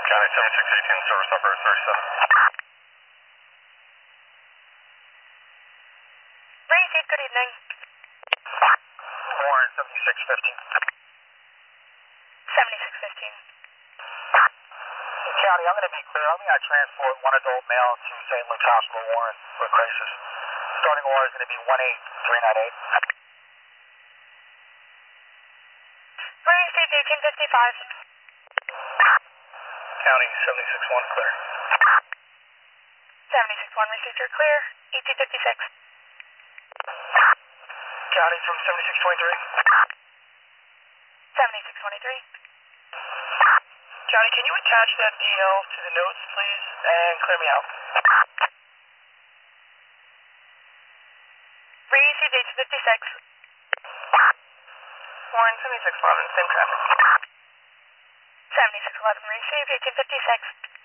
County 7618, service number 37. Receive, good evening. Warren 7615. 7615. County, I'm going to be clear. I'm going to transport one adult male to St. Luke's Hospital, Warren, for a crisis. Starting order is going to be 18398. Received 1855. County 761 clear. 761 received, you're clear. 1856. County from 7623. 7623. County, can you attach that DL to the notes, please, and clear me out? Received 1856. Warren 7611, same traffic. 7611 received 1856.